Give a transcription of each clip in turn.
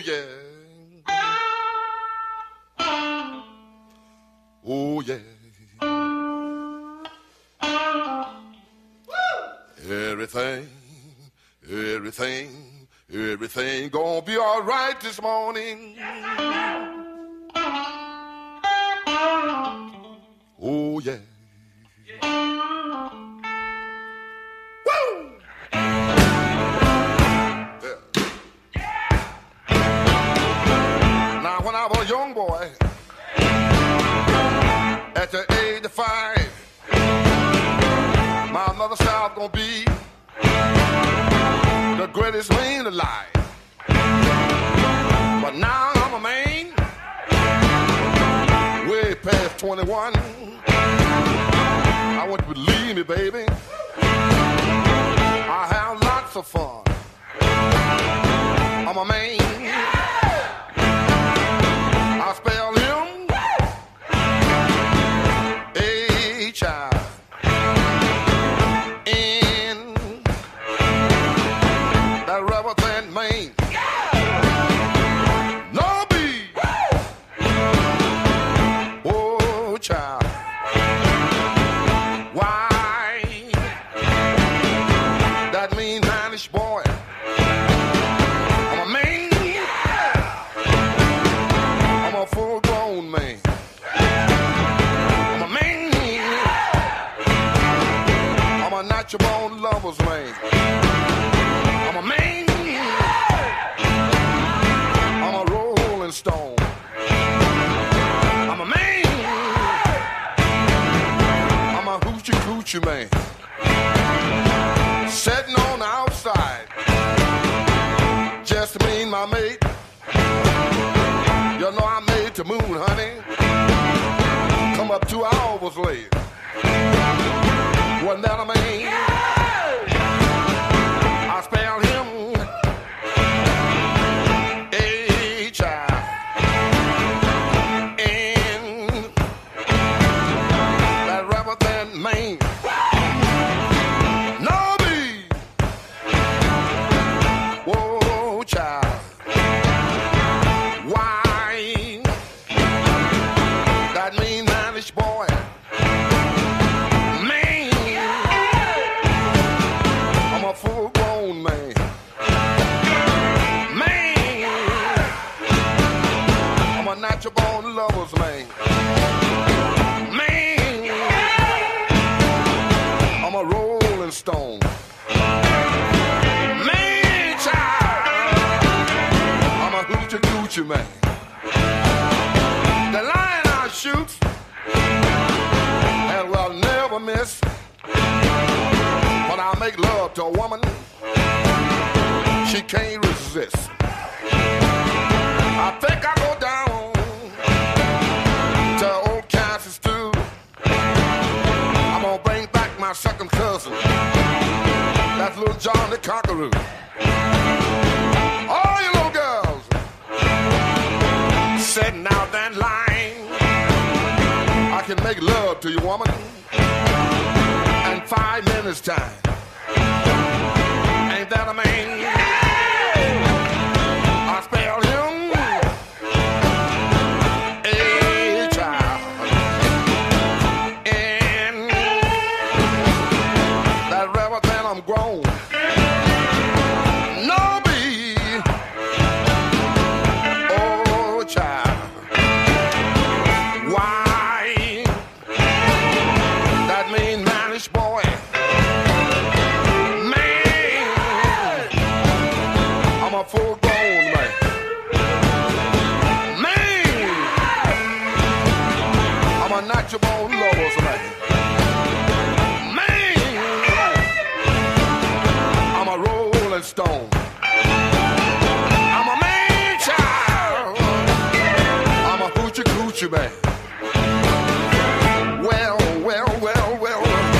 yeah. Oh, yeah. Everything gonna be all right this morning. Oh, yeah. Woo! Yeah. Now, when I was a young boy, at the age of 5, my mother said I was gonna be the greatest man alive. But now I'm a man, way past 21. I want you to believe me, baby. I have lots of fun. I'm a man. I spell him H-I-N. That rubber plant man. No B. Oh, child. Why? That mean mannish boy. I'm a man. I'm a full-grown man. I'm a man. I'm a natural-born lover's man. I'm a man. I'm a rolling stone. I'm a man. I'm a hoochie coochie man. Sitting on the outside, just me and my mate. You know I made the moon, honey. Come up 2 hours late. Wasn't that a man? I spell him H-I-N. That rubber than man. No B. Whoa, child. Why? That mean mannish boy. Man. I'm a full-grown man. Man. I'm a natural-born lover's man. Man. I'm a rolling stone. Man, child. I'm a hoochie coochie man. The lion I shoot and will never miss. When I make love to a woman, she can't resist. I think I go down to old Kansas too. I'm gonna bring back my second cousin. That's little John the Conqueror. All you little girls sitting out that line. I can make love to you, woman, in 5 minutes time. Ain't that a man? I spell him H-I-N. That rubber than I'm grown. No B. Oh, child. Why? That mean mannish boy. Man. I'm a full-grown man. Man. I'm a natural-born lover's man. Man. I'm a rolling stone. I'm a man, child. I'm a hoochie coochie man. Well, well, well, well.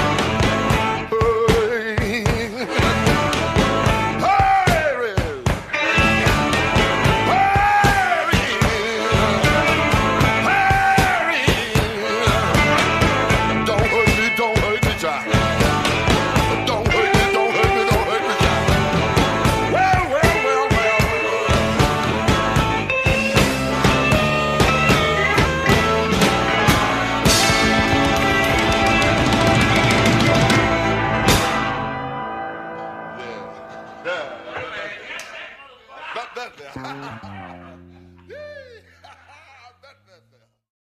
Hey. Hurry. Hurry. Hurry. Don't hurt me, child. Don't hurt me, child. Well, well, well, well. That's